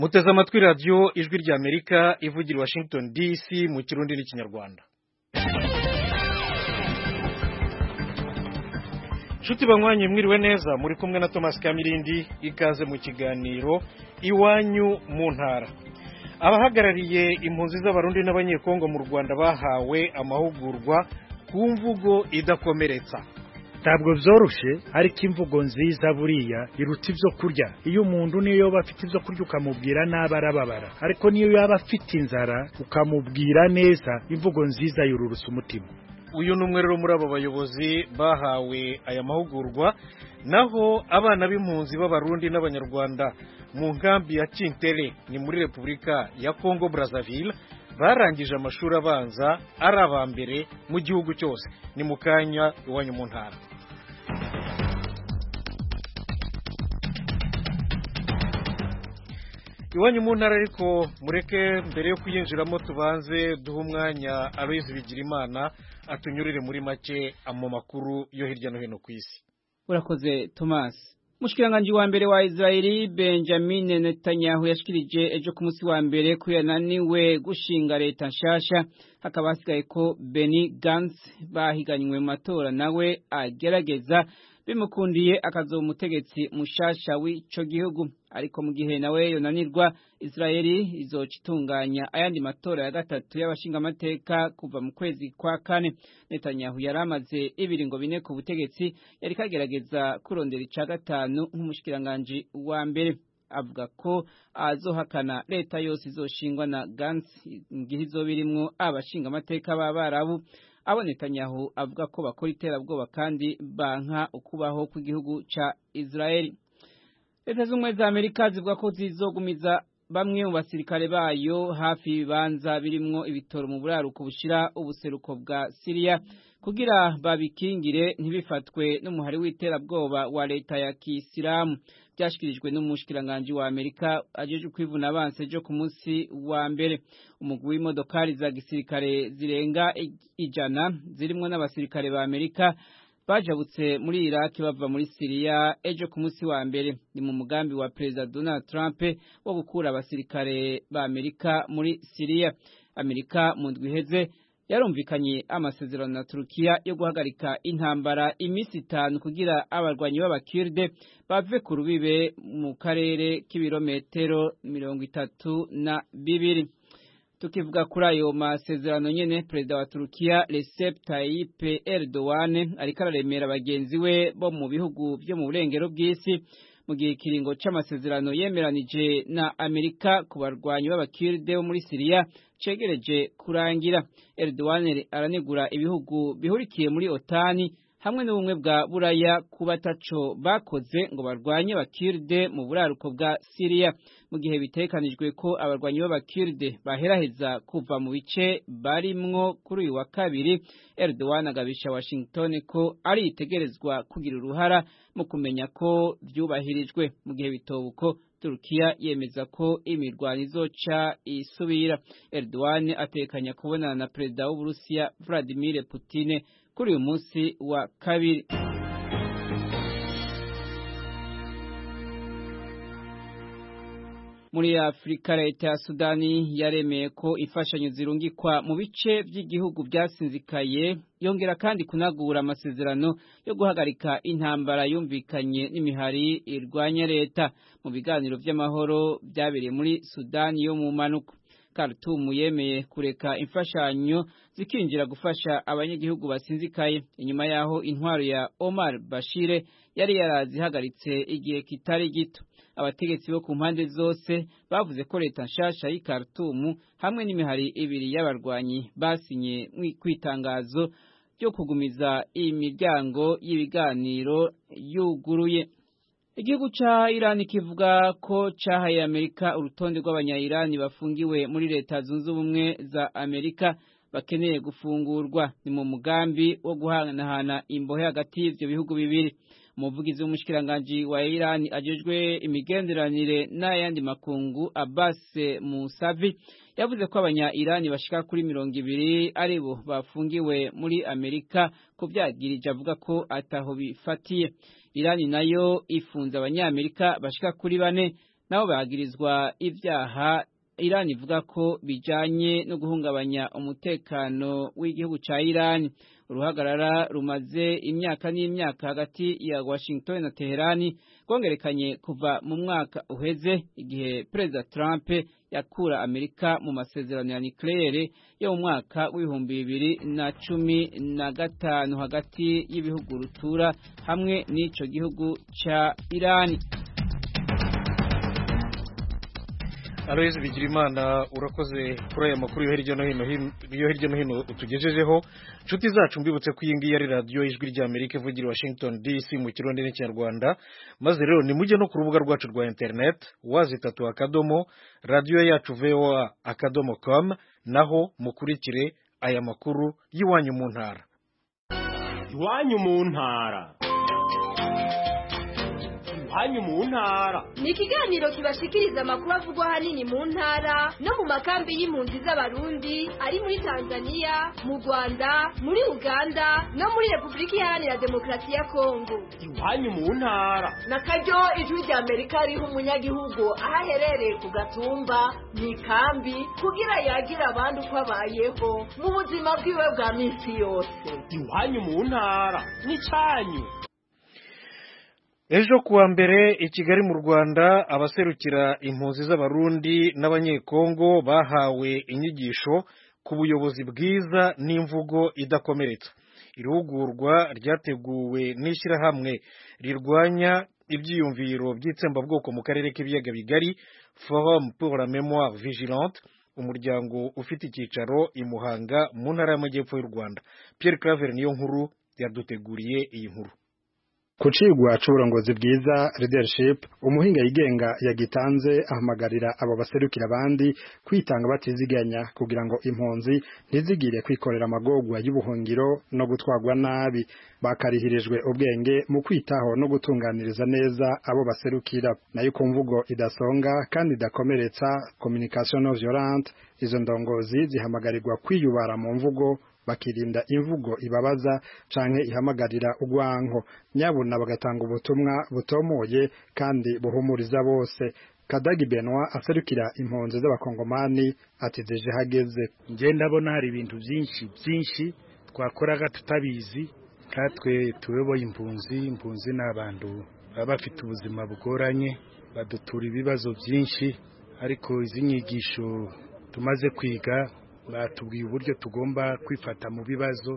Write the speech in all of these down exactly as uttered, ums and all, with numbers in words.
muteze amatwi radiyo ijwi ry'Amerika ivugira Washington D C mu kirundi n'ikinyarwanda. Nshuti banywanyi mwiriwe neza, muri kumwe na Thomas Kamirindi, ikaze mu kiganiro iwanyu mu ntara. Abahagarariye impunzi z'abarundi n'abanyekongo mu Rwanda bahawe amahugurwa ku mvugo idakomeretsa. Ntabwo byoroshe, ariko imvugo nziza buriya iruta ivyo kurya. Iyo umuntu niyo yoba afite ivyo kurya ukamubwira nabi arababara, ariko niyo yaba afite inzara ukamubwira neza, imvugo nziza yururusa umutima. Uyu numwe rero muri abo bayobozi bahawe aya mahugurwa, naho abana b'impunzi b'abarundi n'abanyarwanda mu nkambi ya Kintere ni muri Republika ya Congo Brazzaville barangije amashuri abanza ari abambere mu gihugu cyose. Ni mu kanya iwanyu mu ntara. Iwanyu mu ntara ariko mureke mbere yo kuyinjiramo tubanze duha umwanya Aloys Bigirimana atunyurire muri make mu makuru yo hirya no hino ku isi. Urakoze Thomas. Mushikiranganje wa mbere wa Israeli Benjamin Netanyahu yashikirije ejo ku munsi wa mbere ko yananiwe gushinga leta nshasha, hakaba hasigaye ko Benny Gantz bahiganywe mu matora nawe agerageza bimukundiye akazo umutegetsi mushasha w'ico gihugu. Ariko mu gihe nawe yonanirwa, Israeli izocitunganya ayandi matora ya gatatu y'abashinga amateka kuva mu kwezi kwa kane. Netanyahu yaramaze ibiringo bine ku butegetsi, yari kagerageza kurondera ica gatanu nk'umushikiranganje wa mbere. Avuga ko azohakana leta yose izoshingwa na Gantz mu gihe izobirimwo abashinga amateka b'Abarabu. Abo Netanyahu avuga ko bakora iterabwoba kandi banka ukubaho kw'igihugu ca Israeli. Leta z'Ubumwe za Amerika zivuga ko zizogumiza bamwe mu basirikare bayo hafi ibibanza birimwo ibitoro mu buraruko bushira ubuseruko bwa Syria kugira babikingire ntibifatwe n'umuhari w'iterabwoba wa leta ya Kisilamu. Byashikirijwe n'umushikiranganje wa Amerika ajeje kwivuna abanse ejo ku munsi wa mbere. Umugwi w'imodokari za gisirikare zirenga ijana zirimwo n'abasirikare ba Amerika bajabutse muri Iraq bava muri Syria ejo ku munsi wa mbere. Ni mu mugambi wa President Donald Trump wo gukura abasirikare ba Amerika muri Syria. Amerika mu ndwi iheze yarumvikanye amasezerano na Turkiya yo guhagarika intambara imisi itanu kugira abarwanyi b'abakirde bave ku rubibe mu karere k'ibirometero mirongo itatu na bibiri. Tukivuga kuri ayo masezerano nyene, Perezida wa Turkiya Recep Tayyip Erdogan ariko araremera bagenzi we bo mu bihugu byo mu burengero bw'isi mu gihe kiringo c'amasezerano yemeranije na Amerika ku barwanyi b'abakirde bo muri Syria cegereje kurangira. Erdogan aranegura ibihugu bihurikiye muri OTAN hamwe n'ubumwe bwa Buraya kuba taco bakoze ngo barwanye abakirde mu buraruko bwa Syria mu gihe bitekanijwe ko abarwanyi b'abakirde baheraheza kuva mu bice barimwo kuri uyu wa kabiri. Erdogan agabisha Washington ko ari itegerezwa kugira uruhara mu kumenya ko vyubahirijwe. Mu gihe bitobuko Turkiya yemeza ko imirwano izoca isubira. Erdogan atekanya kubonana na Perezida w'Uburusiya Vladimir Putin kuri uyu munsi wa kabiri. Muri Afrika, leta ya Sudani yaremeye ko imfashanyo zirungikwa mu bice by'igihugu byasinzikaye, yongera kandi kunagura amasezerano yo guhagarika intambara yumvikanye n'imihari irwanya leta. Mu biganiro by'amahoro byabereye muri Sudani yo mu manuko, Khartoum yemeye kureka imfashanyo zikinjira gufasha abanyagihugu basinzikaye inyuma yaho intwaro ya Omar Bashir yari yarazihagaritse igihe kitari gito. Abategetsi bo ku mpande zose bavuze ko leta nshasha y'i Khartoum hamwe n'imihari ibiri y'abarwanyi basinye kwitangazo ryo kugumiza imiryango y'ibiganiro yuguruye. Igihugu ca Iran kivuga ko cahaye Amerika urutonde rw'abanya-Iran bafungiwe muri leta zunze ubumwe za Amerika bakeneye gufungurwa. Ni mu mugambi wo guhanahana imbohe hagati y'ivyo bihugu bibiri. Umuvugizi w'umushikiranganje wa Iran ajejwe imigenderanire n'ayandi makungu Abbas Musavi yavuze ko abanya-Iran bashika kuri mirongo ibiri aribo bafungiwe muri Amerika ko vyagirije, avuga ko ataho bifatiye. Iran nayo ifunze abanyamerika bashika kuri bane nabo bagirizwa ivyaha Iran ivuga ko bijanye no guhungabanya umutekano w'igihugu ca Iran. Uruhagarara rumaze imyaka n'imyaka hagati ya Washington na Teherani rwongerekanye kuva mu mwaka uheze igihe Perezida Trump yakura Amerika mu masezerano ya nucleaire yo mu mwaka w'ibihumbi bibiri na cumi na gatanu hagati y'ibihugu rutura hamwe n'ico gihugu ca Iran. Aloys Bigirimana urakoze kuri aya makuru yo hirya no hino yo hirya no hino utugejejeho. Nshuti zacu mbibutse ko iyi ngiyi ari radio Ijwi rya Amerika ivugira Washington D C mu Kirundi n'Ikinyarwanda. Maze rero ni mujye no ku rubuga rwacu rwa internet wazi tatu akadomo radio yacu V O A akadomo com naho mukurikire aya makuru yiwanyu mu ntara. Iwanyu mu ntara. Iwanyu mu ntara ni ikiganiro kibashikiriza amakuru avugwa hanini mu ntara no mu makambi y'impunzi z'abarundi ari muri Tanzania, mu Rwanda, muri Uganda no muri Republika Iharanira Demokarasi ya Kongo. Iwanyu mu ntara na karyo Ijwi rya Amerika riha umunyagihugu aho aherereye ku gatumba mu ikambi kugira yagira abandi uko abayeho mu buzima bwiwe bwa minsi yose. Iwanyu mu ntara ni canyu. Ejo kuwa mbere i Kigali mu Rwanda abaserukira impunzi z'abarundi n'abanyekongo bahawe inyigisho ku buyobozi bwiza n'imvugo idakomeretsa. Irugurwa ryateguwe n'ishyirahamwe rirwanya ibyiyumviro by'itsembabwoko mu karere k'ibiyaga bigari Forum pour la Mémoire Vigilante, umuryango ufite icyicaro i Muhanga mu ntara y'Amajyepfo y'u Rwanda. Pierre Claver niyo nkuru yaduteguriye iyi nkuru. Kucigwa c'uburongozi bwiza leadership, umuhinga yigenga yagitanze ahamagarira abo baserukira abandi kwitanga batiziganya kugira ngo impunzi ntizigire kwikorera amagogwa y'ubuhungiro no gutwagwa nabi. Bakarihirijwe ubwenge mu kwitaho no gutunganiriza neza abo baserukira, nayo ku mvugo idasonga kandi idakomeretsa, communication non violente. Izo ndongozi zihamagarirwa kwiyubara mu mvugo, bakirinda imvugo ibabaza canke ihamagarira ugwanko, nyabuna bagatanga ubutumwa butomoye kandi buhumuriza bose. Kadagi Benoit aserukira impunzi z'abakongomani ati deje hageze. Nje ndabona hari ibintu byinshi byinshi twakoraga tutabizi, katwe tuyoboye impunzi. Impunzi n'abantu baba bafite ubuzima bugoranye, badutura ibibazo byinshi, ariko izi nyigisho tumaze kwiga batubwiye uburyo tugomba kwifata mu bibazo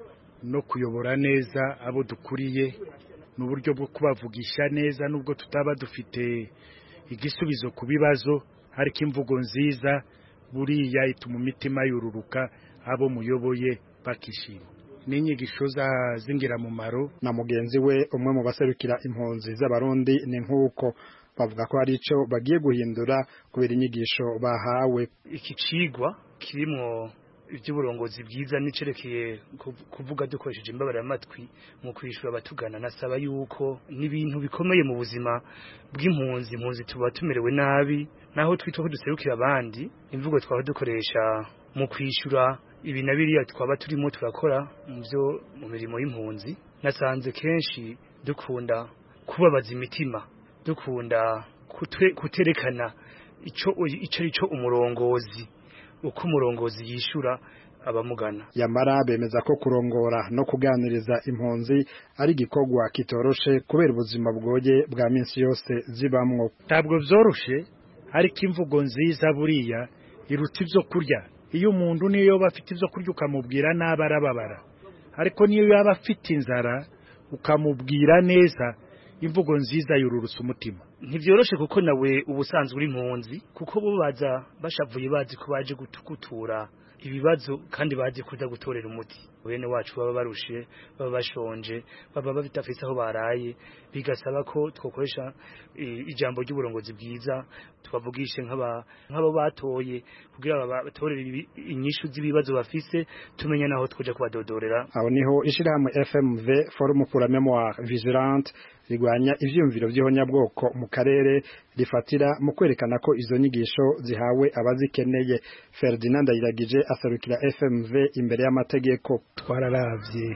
no kuyobora neza abo dukuriye, n'uburyo bwo kubavugisha neza nubwo tutaba dufite igisubizo ku bibazo, ariko imvugo nziza buriya ituma imitima yururuka abo muyoboye bakishima. N'inyigisho zingira mumaro. Na mugenzi we umwe mu baserukira impunzi z'abarundi ni nkuko bavuga ko ari ico bagiye guhindura kubera inyigisho bahawe. Iki cigwa kirimo iby'uburongozi bwiza nicerekeye kuvuga dukoresheje imbabara y'amatwi mu kwishura abatugana. Nasaba yuko n'ibintu bikomeye mu buzima bw'impunzi, impunzi tuba tumerewe nabi, naho twitwa ko duserukira abandi, imvugo twaba dukoresha mu kwishura ibi na biriya twaba turimo turakora mu byo mu mirimo y'impunzi. Nasanze kenshi dukunda kubabaza imitima, dukunda kuterekana ico ico ico umurongozi, uko umurongozi yishura abamugana. Yamara bemeza ko kurongora no kuganiriza impunzi ari gikorwa kitoroshe kubera ubuzima bwoye bwa minsi yose zibamwo. Ntabwo byoroshe, ariko imvugo nziza buriya iruta ivyo kurya. Iyo umuntu niyo bafite ivyo kurya ukamubwira naba arababara, ariko niyo yaba afite inzara ukamubwira neza, imvugo nziza yururutsa umutima. Ntivyoroshe kuko nawe ubusanzwe uri impunzi, kuko bo baza bashavuye bazi ko baje gutukutura ibibazo kandi bazi kuza gutorera umuti. Bene wacu baba barushe, baba bashonje, baba bafite aho baraye, bigasaba ko twokoresha ijambo ry'uburongozi bwiza, tubavugishe nk'aba nk'abo batoye kugira batorere inyishu z'ibibazo bafise, tumenya naho twoje kubadodorera. Aho niho ishirahamwe F M V Forum pour la Mémoire Vigilante rigwanya ivyumviro vy'ihonyabwoko mu karere rifatira mu kwerekana ko izo nyigisho zihawe abazikeneye. Ferdinand Ayiragije asarukira F M V imbere y'amategeko. Twararavye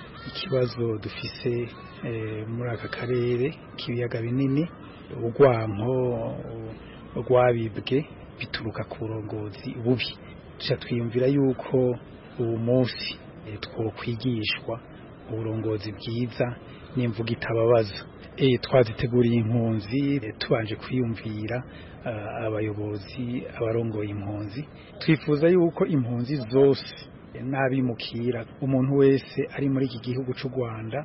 ikibazo dufise muri aka karere k'ibiyaga binini, ugwampo, rwabibwe bituruka ku burongozi bubi tuca twiyumvira yuko ubu munsi twokwigishwa uburongozi bwiza n'imvugo itababaza eh twaziteguriye impunzi tubanje kwiyumvira abayobozi abarongoye impunzi twifuza yuko impunzi zose n'abimukira umuntu wese ari muri iki gihugu cy'u Rwanda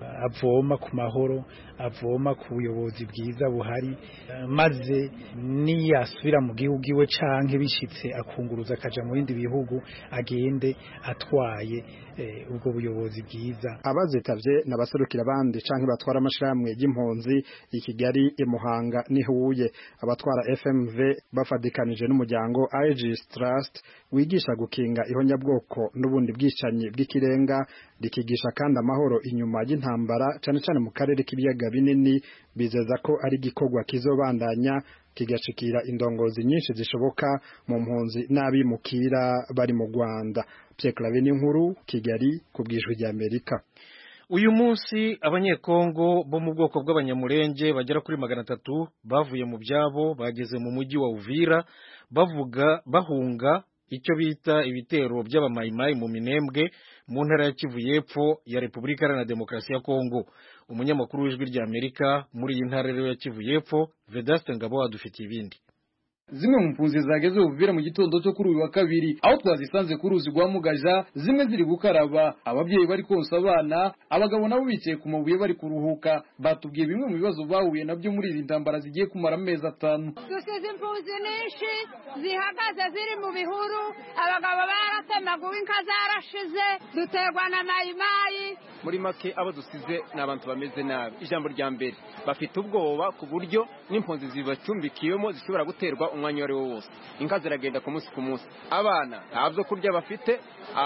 avoma ku mahoro avoma ku buyobozi bwiza buhari maze niyasubira mu gihugu iwe canke bishitse akunguruza akaja mu bindi bihugu agende atwaye ubwo buyobozi bwiza. Abazitavye n'abaserukira abandi canke batwara amashiramwe y'impunzi i Kigali i Muhanga ni Huye abatwara F M V bafadikanije n'umuryango Aegis Trust wigisha gukinga ihonyabwoko n'ubundi bwicanyi bw'ikirenga rikigisha kandi amahoro inyuma y'intambara cyane cyane mu karere k'ibiyaga binini bizeza ko ari gikorwa kizobandanya kigashikira indongozi nyinshi zishoboka mu mpunzi n'abimukira bari mu Rwanda. Pierre Claver Nkuru, Kigali ku bwijwi rya Amerika. Uyu munsi abanyekongo bo mu bwoko bw'abanyamurenge bagera kuri magana atatu bavuye mu byabo bageze mu mujyi wa Uvira bavuga bahunga icyo bita ibitero by'abamayimayi mu Minembwe mu ntara ya Kivu y'Epfo ya Repubulika Iharanira Demokarasi ya Kongo. Umunyamakuru w'ijwi rya Amerika muri iyi ntara ya Kivu y'Epfo Vedaste Ngabo adufitiye ibindi. Zimwe mu mpunzi zageze Uvira mu gitondo cyo kuri uyu wa kabiri aho twazisanze ku ruzi rwa Mugaja zimwe ziri gukaraba ababyeyi bari konsa abana abagabo nabo bicaye ku mabuye bari kuruhuka batubwiye bimwe mu bibazo bahuye nabyo muri izi ndambara zigiye kumara amezi atanu. Dusize impunzi nyinshi zihagaze ziri mu bihuru abagabo baratemaguwe inka zarashize duterwa na mayimayi. Muri make abo dusize n'abantu bameze nabi. Ijambo rya mbere bafite ubwoba ku buryo n'impunzi zibacumbikiyemo zishobora guterwa umwanya wari wo wose. Inka ziragenda ku munsi ku munsi. Abana ntabyo kurya bafite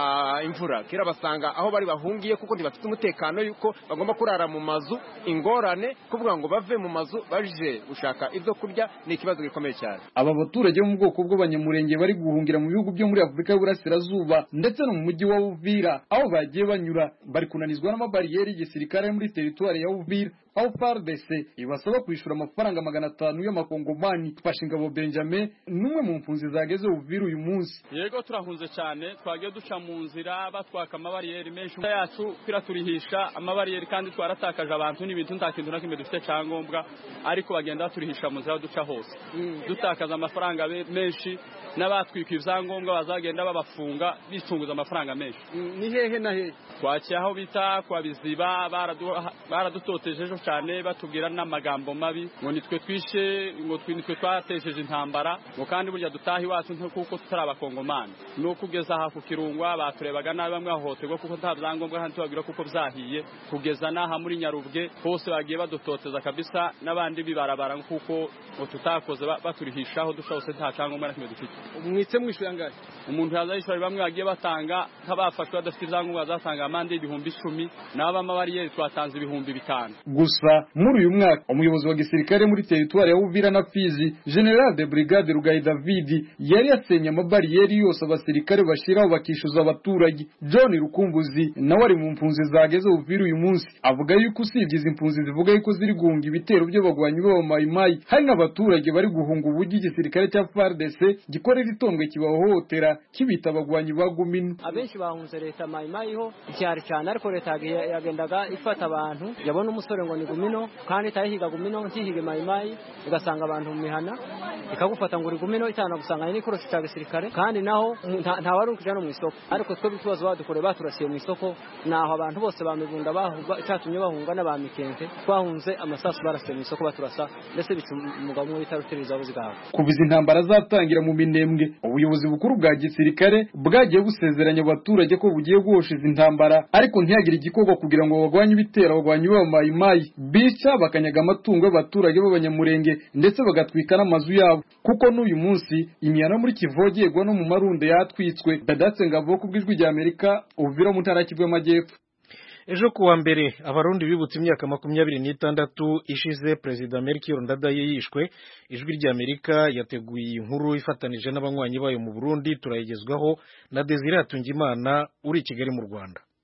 imvura kira basanga aho bari bahungiye kuko ntibafite umutekano yuko bagomba kurara mu mazu ingorane kuvuga ngo bave mu mazu baje gushaka ibyo kurya ni ikibazo gikomeye cyane. Aba baturage mu bwoko bw'abanyamurenge bari guhungira mu bihugu byo muri Afurika y'Uburasirazuba ndetse no mu mujyi wa Uvira aho bagiye banyura bari kunanizwa n'amabariyeri y'igisirikare muri teritwari ya Uvira aho F A R D C ibasaba kwishura amafaranga magana atanu y'amakongomani. Twashingabo Benjamin numwe mu mpunzi zageze Uvira uyu munsi. Yego turahunze cyane twagiye duca mu nzira batwaka amabariyeri menshi yacu kwiraturihisha amabariyeri kandi twaratakaje abantu n'ibintu ntakintu nakimwe dufite cyangombwa ariko bagenda baturihisha mu nzira duca hose mm. dutakaza amafaranga menshi n'abatwika ivyangombwa bazagenda babafunga bicunguza amafaranga menshi. Mm. Ni hehe na hehe twakiye aho bita kwa Biziba baradutotejeje cyane batubwira n'amagambo mabi ngo nitwe twishe ngo twinitwe twatejeje intambara ngo kandi burya dutahi wacu nkuko tutarabakongomana no kugeza aha ku Kirungwa baturebaga nabi bamwe ahoterwa kuko nta byangombwa kandi tubagira kuko byahiye kugeza naha muri Nyarubwe hose bagiye badutoteza kabisa n'abandi bibarabara kuko ngo tutakoze baturihishaho dushose nta cyangombwa nakimwe dufite. Umwitse mwishuye ngahe umuntu yazayishora bamwe bagiye batanga nk'abafashwe badafite ibyangombwa bazatanga amande y'ibihumbi icumi n'aba mabariyeri twatanze ibihumbi bitanu. Gusa muri uyu mwaka umuyobozi wa gisirikare muri teritwari ya Uvira na Fizi General de Brigade Rugayi David yari yasenye amabariyeri yose abasirikare bashiraho bakishuza abaturage. John Rukumbuzi nawe ari mu mpunzi zageze Uvira uyu munsi avuga yuko usibye izi mpunzi zivuga yuko ziri guhunga ibitero by'abagwanyi b'abamayimayi hari n'abaturage bari guhunga ubugi igisirikare cya F A R D C gikorera itondwe kibahohotera kibita abagwanyi ba Gumino. Abenshi bahunze leta mayimayi ho icyari cyane ariko leta yagendaga ifata abantu yabona umusore ngo ni Gumino kandi tayihiga Gumino ntihige mayimayi igasanga abantu mu mihana ikagufata ngo uri Gumino itana gusanga ni korosi cya gisirikare kandi naho nta wari ukijana mu isoko ariko twe bitubazo badukore baturasiye mu isoko naho abantu bose bamibunda bahuba icyatumye bahunga n'abamikenke twahunze amasasu barasiye mu isoko baturasa ndetse bicumugabo umwe bitarutiriza buzigaho. Kubiza intambara zatangira mu Minembwe ubuyobozi bukuru bwa gisirikare bwagiye busezeranya abaturage ko bugiye guhoshiza intambara ariko ntiyagire igikorwa kugira ngo bagwanye ibitero bagwanye b'amayimayi bica bakanyaga amatungo y'abaturage b'abanyamurenge ndetse bagatwika n'amazu yabo kuko n'uyu munsi imyana muri Kivogegwa no mu Marunde yatwitswe. Dadatse Ngabo ku bwijwi rya Amerika Uvira mu ntara y'Kivu y'Amajyepfo. Ejo kuwa mbere abarundi bibutse imyaka makumyabiri n'itandatu ishize President Melchior Ndadaye yishwe. Ijwi rya Amerika yateguye inkuru ifatanije n'abanywanyi bayo mu Burundi turayigezwaho na Desire Atungimana uri Kigali mu Rwanda.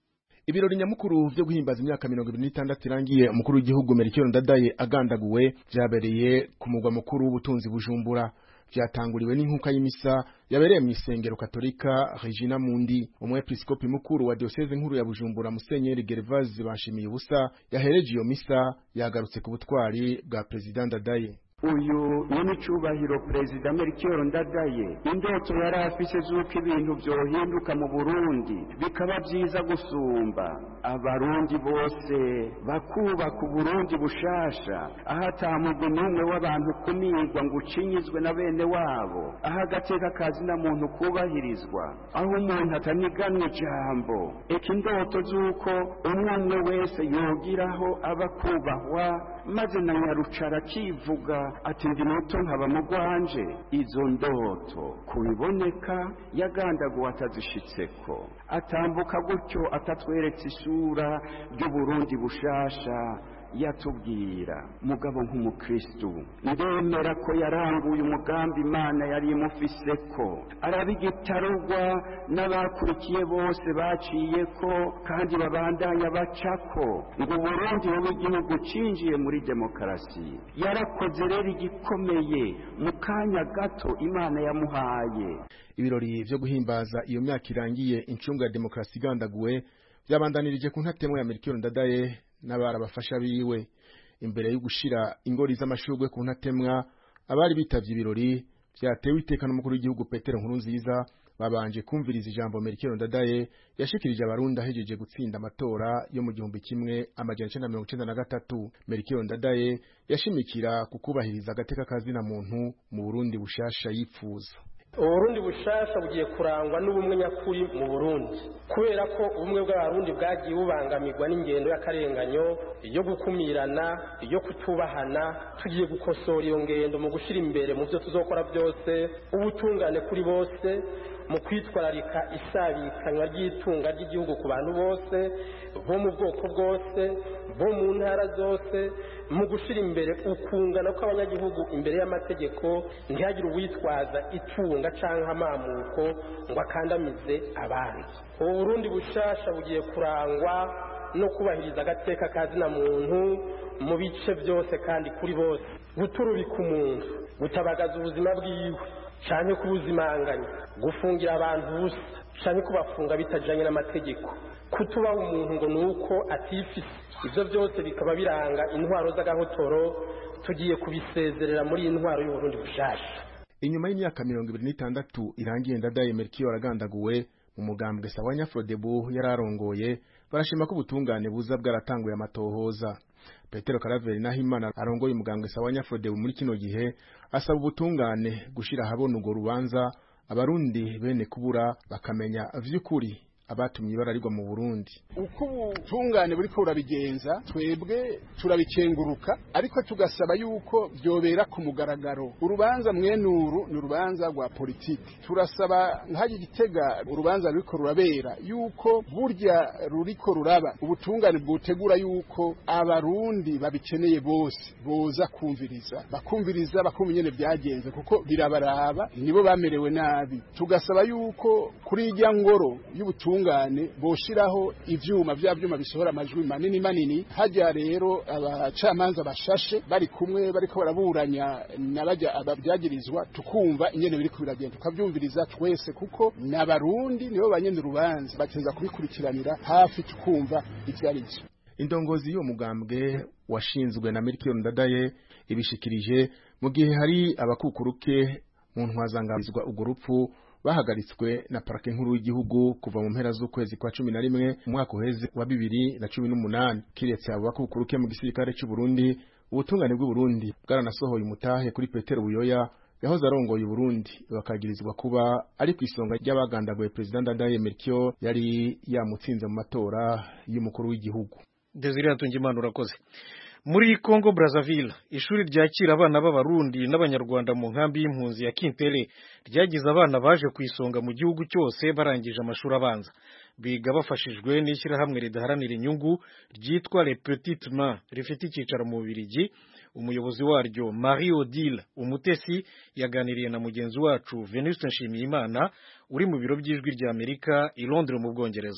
Ibirori nyamukuru byo guhimbaza imyaka mirongo ibiri n'itandatu irangiye umukuru w'igihugu Melchior Ndadaye agandaguwe byabereye ku mugwa mukuru w'ubutunzi Bujumbura. Vyatanguriwe n'inkuka y'imisa yabereye mu isengero Katolika Regina Mundi. Umwepiskopi mukuru wa diocese nkuru ya Bujumbura Musenyeri Gervase Bashimiye ubusa yahereje iyo misa yagarutse ku butwari bwa President Ndadaye. Uyu ni cyubahiro Perezida Melchior Ndadaye indoto yari afise zuko ibintu byohinduka mu Burundi bikaba byiza gusumba abarundi bose bakubaka Burundi bushasha ahatamugwe n'umwe w'abantu kunigwa ngo ucinyizwe na bene wabo ahagateka kazi na muntu kubahirizwa aho umuntu ataniganwe jambo eka indoto zuko umwe wese yogiraho abakubahwa maze na nyarucara kivuga ati ndi muto nkaba mugwanje. Izo ndoto kubiboneka yagandaguwe atazishitseko atambuka gutyo atatweretse isura ry'Uburundi bushasha yatubwira mugabo nk'umukristo ndemera ko yaranguye umugambi Imana yari imufiseko arabigitarugwa n'abakurikiye bose baciyeko kandi babandanya bacako ngo Burundi bube igihugu cinjiye muri demokarasi. Yarakoze rero igikomeye mu kanya gato Imana yamuhaye. Ibirori vyo guhimbaza iyo myaka irangiye incunga ya demokarasi igandaguwe byabandanirije ku ntatemwa ya Melchior Ndadaye n'abara bafasha biwe. Imbere yo gushira ingori z'amashurwe ku ntatemwa abari bitavye ibirori byatewe iteka n'umukuru w'igihugu Petero Nkurunziza babanje kumviriza ijambo Melchior Ndadaye yashikirije abarundi ahejeje gutsinda amatora yo mu gihumbi kimwe amajana icenda na mirongo icenda na gatatu. Melchior Ndadaye yashimikira kukubahiriza agateka kazina muntu mu Burundi bushasha yipfuza. Uburundi bushasha bugiye kurangwa n'ubumwe nyakuri mu Burundi kubera ko ubumwe bw'abarundi bwagiye bubangamirwa n'ingendo y'akarenganyo yo gukumirana yo kutubahana. Tugiye gukosora iyo ngendo mu gushira imbere mu byo tuzokora byose ubutungane kuri bose mu kwitwararika isabikanywa ry'itunga ry'igihugu ku bantu bose bo mu bwoko bwose bo mu ntara zose mu gushira imbere ukungana kw'abanyagihugu imbere y'amategeko ntihagire uwitwaza itunga canke amamuko ngo akandamize abandi. Uburundi bushasha bugiye kurangwa no kubahiriza agateka kazina muntu mu bice byose kandi kuri bose, guturubika umuntu, gutabagaza ubuzima bwiwe canke kubuzimanganya, gufungira abantu busa canke kubafunga bitajanye n'amategeko, kutubaha umuntu ngo nuko atifise. Ivyo byose bikaba biranga intwaro z'agahotoro tugiye kubisezerera muri intwaro y'Uburundi bushasha. Inyuma y'imyaka mirongo ibiri n'itandatu irangiye Ndadaye Melchior agandaguwe mu mugambwe Sawanya Frodebu yararongoye barashima ko ubutungane buza bwaratanguye amatohoza. Petero Karaveri Nahimana arongoye umugambwe Sawanya Frodebu muri kino gihe asaba ubutungane gushira habona ugo rubanza abarundi bene kubura bakamenya vy'ukuri abatumye bararirwa mu Burundi. Uko ubutungane buriko burabigenza twebwe turabikenguruka ariko tugasaba yuko byobera ku mugaragaro. Urubanza mwenuru ni urubanza rwa politiki. Turasaba nkaje Gitega urubanza ruriko rurabera yuko burya ruriko ruraba ubutungane bwotegura yuko abarundi babikeneye bose boza kumviriza bakumviriza bakumva nyene byagenze kuko birabaraba nibo bamerewe nabi. Tugasaba yuko kuri irya ngoro y'ubutungane ubutungane boshiraho ivyuma vya vyuma bisohora amajwi manini manini. Hajya rero abacamanza bashashe bari kumwe bariko baraburanya nabajya ababyagirizwa tukumva ingene biri kubiragenda tukavyumviriza twese kuko n'abarundi nibo banyene urubanza bateza kubikurikiranira hafi tukumva ivyarije. Indongozi yo mugambwe washinzwe na Melchior Ndadaye ibishikirije mu gihe hari abakukuruke mu ntwazangabizwa ugurupfu bahagaritswe na parake nkuru y'igihugu kuva mu mpera z'ukwezi kwa cumi na rimwe umwaka uheze wa bibiri na cumi n'umunani. Kiretse abo bakukuruke mu gisirikare cy'u Burundi, ubutungane bw'u Burundi bwaranasohoye umutahe kuri Petero Buyoya yahoze arongoye u Burundi bakagirizwa kuba ari ku isonga ry'abagandaguye President Ndadaye Melchior yari yamutsinze mu matora y'umukuru w'igihugu. Desire Hatungimana urakoze. Muri Congo Brazzaville, ishuri ryakira abana b'abarundi n'abanyarwanda mu nkambi y'impunzi ya Kintele ryagize abana baje kwisonga mu gihugu cyose barangije amashuri abanza. Biga bafashijwe n'ishyirahamwe ridaharanira inyungu ryitwa Les Petites Mains rifite icyicaro mu Bubiligi. Umuyobozi waryo Marie Odile Umutesi yaganiriye na mugenzi wacu Venuste Nshimiyimana uri mu biro by'ijwi rya Amerika i Londres mu Bwongereza.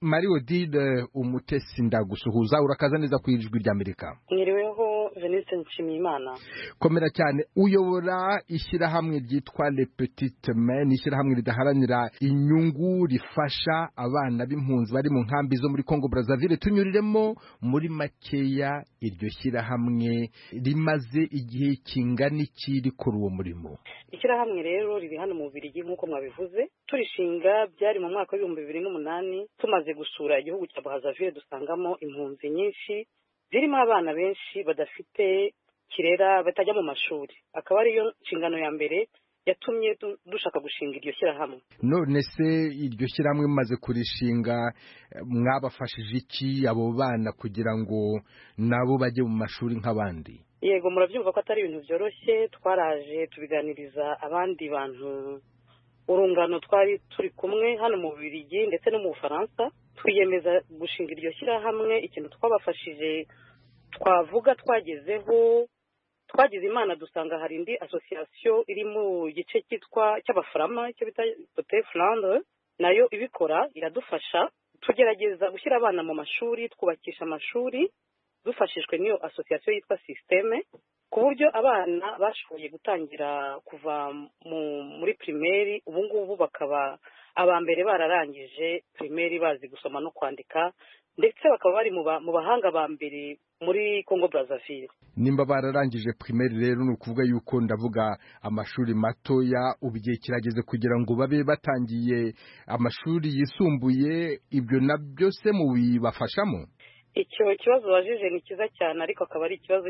Marie Odile Umutesi ndagusuhuza urakaza neza ku ijwi rya Amerika. Mwiriweho Venise Nshimiyimana. Komera cyane uyobora ishyirahamwe ryitwa Les Petites Mains, ishyirahamwe ridaharanira inyungu rifasha abana b'impunzi bari mu nkambi zo muri Congo Brazzaville. Tunyuriremo muri makeya iryo shyirahamwe rimaze igihe kingana iki rikora uwo murimo. Ishyirahamwe rero riri hano mu Bubiligi nk'uko mwabivuze, turishinga byari mu mwaka w'ibihumbi bibiri n'umunani, tumaze gusura igihugu cya Brazzaville dusangamo impunzi nyinshi zirimo abana benshi badafite kirera batajya mu mashuri. Akaba ariyo nshingano ya mbere yatumye dushaka gushinga iryo shyirahamwe. None se iryo shyirahamwe mumaze kurishinga mwabafashije iki abo bana kugira ngo nabo bajye mu mashuri nk'abandi? Yego, murabyumva ko atari ibintu byoroshye. Twaraje tubiganiriza abandi bantu, urungano twari turi kumwe hano mu Bubiligi ndetse no mu Bufaransa, twiyemeza gushinga iryo shyirahamwe. Ikintu twabafashije twavuga twagezeho, twagize imana dusanga hari indi association iri mu gice cyitwa cy'abafarama icyo bita Côte Flandre, nayo ibikora iradufasha. Tugerageza gushyira abana mu mashuri, twubakisha amashuri dufashishwe n'iyo association yitwa Systeme, ku buryo abana bashoboye gutangira kuva muri primaire, ubu ngubu bakaba aba mbere bararangije primaire bazi gusoma no kwandika, ndetse bakaba bari mu bahanga ba mbere muri Congo Brazzaville. Nimba bararangije primaire rero ni ukuvuga yuko ndavuga amashuri matoya, ubigiye kirageze kugira ngo babe batangiye amashuri yisumbuye, ibyo nabyo se mu bibafashamo? Icyo kibazo wajije ni kiza cyane, ariko akaba ari ikibazo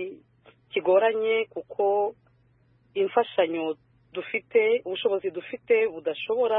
kigoranye kuko imfashanyo dufite, ubushobozi dufite budashobora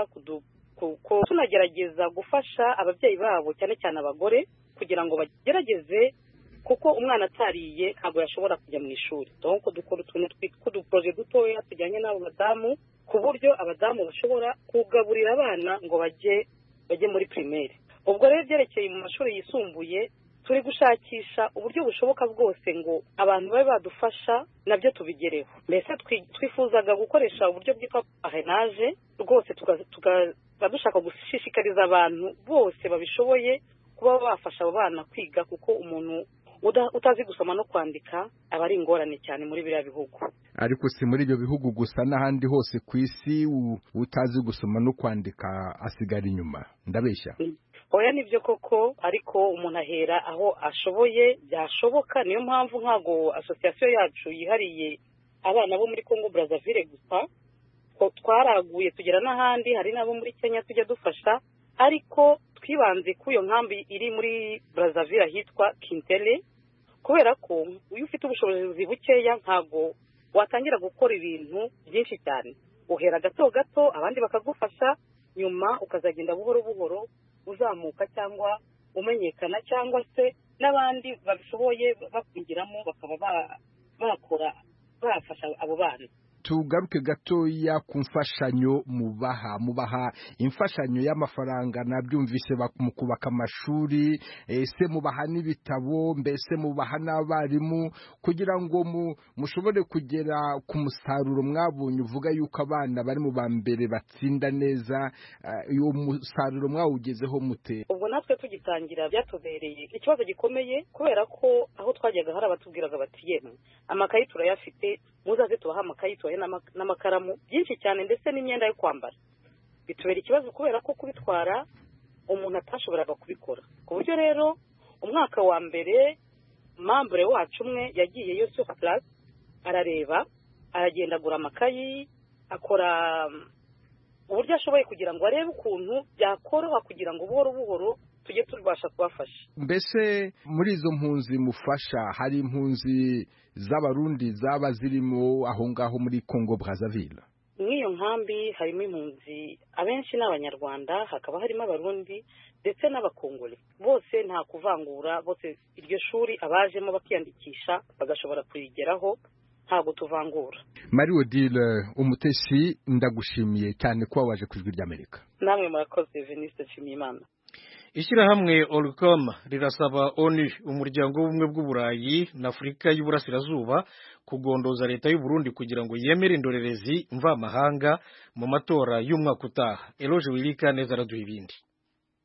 kuko tunagerageza gufasha ababyeyi babo cyane cyane abagore kugira ngo bagerageze, kuko umwana atariye ntabwo yashobora kujya mu ishuri. Donc dukora utuntu tw'uduproje dutoya tujyanye n'abo badamu, ku buryo abadamu bashobora kugaburira abana ngo bajye bajye muri primaire. Ubwo rero byerekeye mu mashuri yisumbuye turi gushakisha uburyo bushoboka bwose ngo abantu babe badufasha nabyo tubigereho. Mbese twifuzaga gukoresha uburyo bwitwa parrainage, rwose tukaba dushaka gushishikariza abantu bose babishoboye kuba bafasha abo bana kwiga, kuko umuntu utazi gusoma no kwandika aba ari ingorane cyane muri biriya bihugu. Ariko si muri ibyo bihugu gusa, n'ahandi hose ku isi utazi gusoma no kwandika asigara inyuma, ndabeshya? Oya, nibyo koko, ariko umuntu ahera aho ashoboye byashoboka. Niyo mpamvu ntago association yacu yihariye abana bo muri Congo Brazzaville gusa, ko twaraguye tugera n'ahandi, hari n'abo muri Kenya tujya dufasha, ariko twibanze ku iyo nkambi iri muri Brazzaville hitwa Kintele, kubera ko iyo ufite ubushobozi bukeya ntago watangira gukora ibintu byinshi cyane. Uhera gato gato, abandi bakagufasha, nyuma ukazagenda buhoro buhoro uzamuka cyangwa umenyekana, cyangwa se n'abandi babishoboye bakwigiramo bakaba bakora bafasha abo bana. Tugaruke gatoya ku mfashanyo mubaha mubaha imfashanyo y'amafaranga, nabyumvise mu kubaka amashuri, ese mubaha n'ibitabo, mbese mubaha n'abarimu kugira ngo mushobore kugera ku musaruro mwabonye uvuga yuko abana bari mu ba mbere batsinda neza. Uwo musaruro mwawugezeho mute? Ubwo natwe tugitangira byatubereye ikibazo gikomeye, kubera ko aho twajyaga hari abatubwiraga bati yemwe amakayi turayafite, muzaze tubaha amakayi n'amakaramu byinshi cyane ndetse n'imyenda yo kwambara. Bitubera ikibazo kubera ko kubitwara umuntu atashoboraga kubikora, ku buryo rero umwaka wa mbere membre wacu umwe yagiye yo sur place, arareba, aragenda agura amakayi, akora uburyo ashoboye kugira ngo arebe ukuntu byakoroha kugira ngo buhoro buhoro tujye tubasha kubafasha. Mbese muri izo mpunzi mufasha hari impunzi z'abarundi zaba zirimo aho ngaho muri Congo Brazzaville? N'iyo nkambi harimo impunzi abenshi n'abanyarwanda, hakaba harimo abarundi ndetse n'abakongole, bose nta kuvangura, bose iryo shuri abajemo bakiyandikisha bagashobora kurigeraho, ntabwo tuvangura. Marie Odile Umutesi, ndagushimiye cyane kuba waje ku Ijwi ry'Amerika. Namwe murakoze Veniste Nshimiyimana. Ishyirahamwe Orcom rirasaba ONU, umuryango w'ubumwe bw'Uburayi na Afurika y'Uburasirazuba, kugondoza leta y'u Burundi kugira ngo yemere indorerezi mvamahanga mu matora y'umwaka utaha. Eloge Wilika neza araduha ibindi.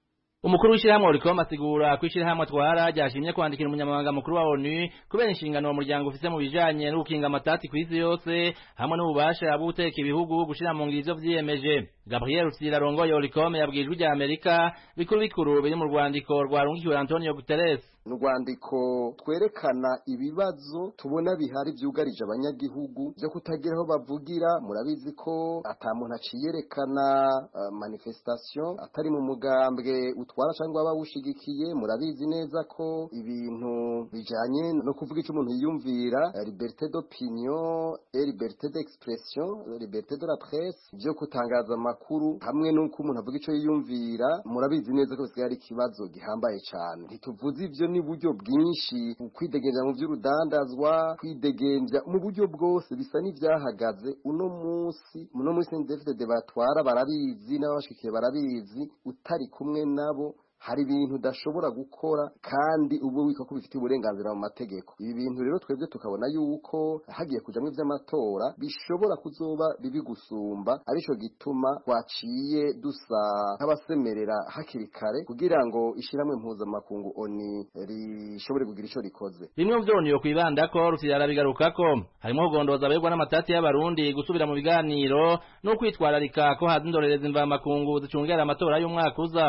Umukuru w'ishirahamwe Oricom asigura ko ishirahamwe twara ryashimye kwandikira umunyamabanga mukuru wa O N U kubera inshingano mu muryango ufise mu bijanye no gukinga amatati kw'isi yose hamwe n'ububasha bw'uteka ibihugu gushira mu ngiro ivyo vyiyemeje. Gabriel Rusira arongoye Oricom yabwijwe rya Amerika bikuru bikuru biri mu rwandiko rwarungikiwe Antonio Guterres. Urwandiko twerekana ibibazo tubona bihari byugarije abanyagihugu byo kutagira aho bavugira. Murabizi ko ata muntu aciyerekana uh, manifestation atari mu mugambwe utwara cyangwa abawushigikiye. Murabizi neza ko ibintu bijanye no kuvuga icyo umuntu yiyumvira, liberté d'opinion et liberté d'expression, liberté de la presse, byo kutangaza amakuru hamwe n'uko umuntu avuga icyo yiyumvira. Murabizi neza ko bisigaye ari ikibazo gihambaye cyane. Ntituvuze ivyo ni buryo bwinshi, kwidegemvya mu vy'urudandazwa, kwidegemvya mu buryo bwose bisa n'ivyahagaze. Uno munsi muno munsi ndefite de batwara barabizi n'abashikiye barabizi, utari kumwe nabo hari ibintu udashobora gukora kandi ubu wiko ko bifite uburenganzira mu mategeko. Ibi bintu rero twebwe tukabona yuko hagiye kujamwe vy'amatora bishobora kuzoba bibi gusumba, arico gituma twaciye dusa nk'abasemerera hakiri kare kugira ngo ishiramwe impuza makungu O N U rishobore kugira ico rikoze. Bimwe mu vyoniyo kwibanda ko Rusira bigarukako harimo kugondoza aberwa n'amatati y'abarundi gusubira mu biganiro no kwitwararika ko haza indorerezi mva makungu zicungera amatora y'umwaka uza.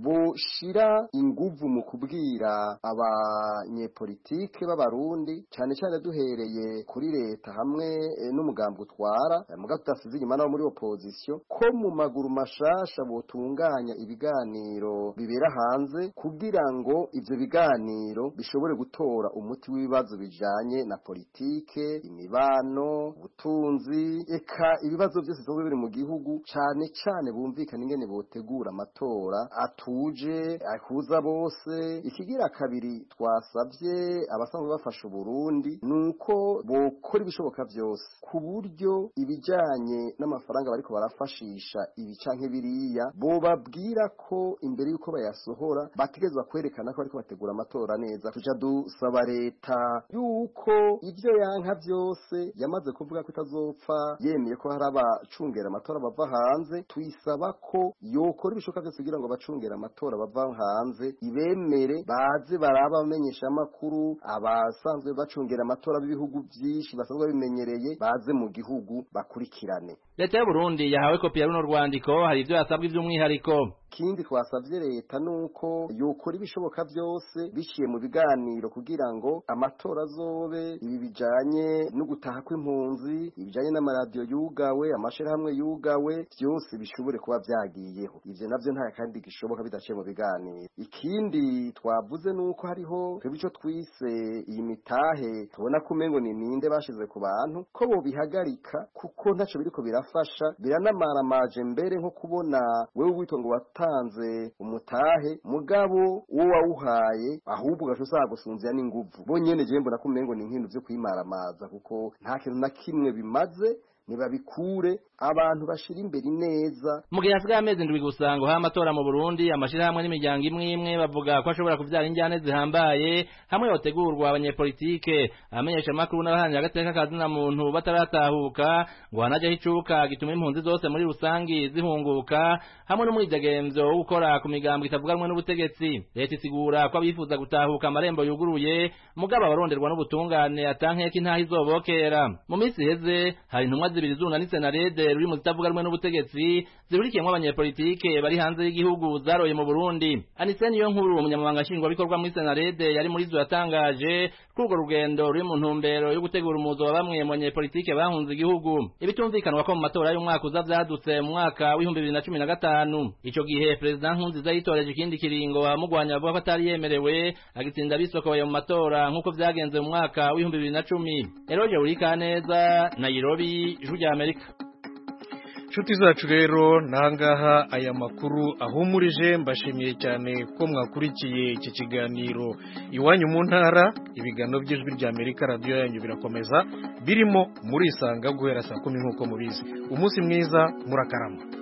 Bushira inguvu mu kubwira abanyepolitike b'abarundi cyane cyane duhereye kuri leta hamwe e, n'umugambo utwara muga tutasize inyuma nawo muri opposition ko mu maguru mashasha botunganya ibiganiro bibera hanze kugira ngo ivyo biganiro bishobore gutora umuti w'ibibazo bijanye na politike, imibano, ubutunzi, eka ibibazo byose byo biri mu gihugu, cyane cyane bumvikana ingene botegura amatora tuje akuza bose. Ikigira kabiri twasabye abasanzwe bafasha Burundi nuko bokora ibishoboka byose ku buryo ibijanye n'amafaranga bariko barafashisha ibi canke biriya bo babwira ko imbere yuko bayasohora bategezwa kwerekana ko bariko bategura amatora neza. Tuja dusaba leta yuko ivyo yanka byose yamaze kuvuga ko itazopfa yemeye ko hari abacungera amatora bava hanze, tuyisaba ko yokora ibishoboka byose kugira ngo bacungera amatora bava hanze ibemere baze baraba bamenyesha amakuru, abasanzwe bacungera amatora b'ibihugu byinshi basanzwe bimenyereye baze mu gihugu bakurikirane. Leta y'u Burundi yahawe kopi ya runo rwandiko, hari ivyo yasabwe ivy'umwihariko. Kindi twasavye leta nuko yokora ibishoboka byose biciye mu biganiro kugira ngo amatora azobe ibi bijanye no gutaha kw'impunzi, ibijanye n'amaradiyo yugawe, amashirahamwe yugawe, byose bishobore kuba vyagiyeho. Ivyo navyo nta kandi gishoboka bidaciye mu biganiro. Ikindi twavuze nuko hariho twebwe twise iyi mitahe tubona ko umengo ni ninde bashize ku bantu ko bo bihagarika kuko ntaco biriko birafasha, biranamara mbere nko kubona wewe wito ngo watanze umutahe mugabo uwo wawuhaye ahubwo gashusa gusunzira n'inguvu. Bo nyene je mbona ko umengo ni nk'intu byo kwimaramaza kuko nta kintu na kimwe bimaze, nibabikure abantu bashira imbere neza. Mu gihe hasigaye amezi ndwi gusa ngo ha amatora mu Burundi, amashirahamwe n'imiryango imwe imwe bavuga ko ashobora kuvyara injyane zihambaye hamwe yotegurwa abanyepolitike, amenyesha makuru n'abahanyi agateka kazina muntu bataratahuka ngo hanaje hicuka gituma impunzi zose muri rusangi zihunguka hamwe n'umwidegemvyo wo gukora ku migambo itavuganwe n'ubutegetsi. Leta isigura ko abifuza gutahuka amarembo yuguruye mugabo abaronderwa n'ubutungane atankeka intaha izobokera. Mu minsi heze hari intumwa zibiri zunanitse na Rede ruri mu zitavuganwe n'ubutegetsi zirurikiyemwo abanyepolitike bari hanze y'igihugu zaroye mu Burundi. Anise niyo nkuru umunyamabanga nshingwabikorwa muri Senarede yari muri zo yatangaje kurwo rugendo ruri mu ntumbero yo gutegura umuzo wa bamwe mu banyepolitike bahunze igihugu. Ibitumvikanwa ko mu matora y'umwaka uza vyadutse mu mwaka w'ibihumbi bibiri na cumi na gatanu. Ico gihe President Nkurunziza yitoreje ikindi kiringo amugwanya avuga ko atari yemerewe agitsinda bisokoye mu matora nk'uko vyagenze mu mwaka w'ibihumbi bibiri na cumi. Eroje Urikaneza, Nairobi, Ijwi rya Amerika. Inshuti zacu rero nangaha aya makuru ahumurije, mbashimiye cyane ko mwakurikiye iki kiganiro iwanyu mu ntara. Ibiganiro by'Ijwi rya Amerika radio yanyu birakomeza birimo muri isanga guhera saa kumi nk'uko mubizi. Umunsi mwiza, murakarama.